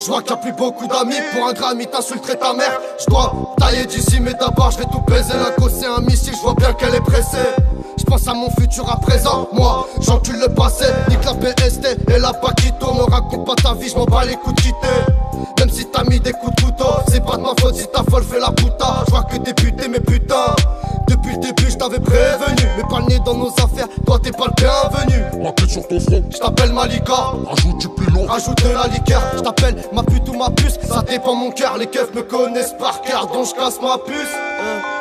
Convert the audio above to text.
Je vois qu'il y a plus beaucoup d'amis. Pour un Grammy t'insulterais ta mère. Je dois tailler d'ici mais d'abord je vais tout baiser. La cause c'est un missile, je vois bien qu'elle est pressée. Je pense à mon futur à présent. Moi j'encule le passé. Nique la PST et la Paquito. Me raconte pas ta vie, je m'en bats les coups de quitter. Même si t'as mis des coups de couteau, c'est pas de ma faute si ta folle fait la puta. Je vois que t'es buté mais putain. Depuis le début je t'avais prévenu. Mais pas le nez dans nos affaires, toi t'es pas le bienvenu. La tête sur ton front, Je t'appelle Malika, rajoute du pilon. rajoute de la liqueur. Je t'appelle ma pute ou ma puce, ça dépend mon cœur. Les keufs me connaissent par cœur, donc je casse ma puce.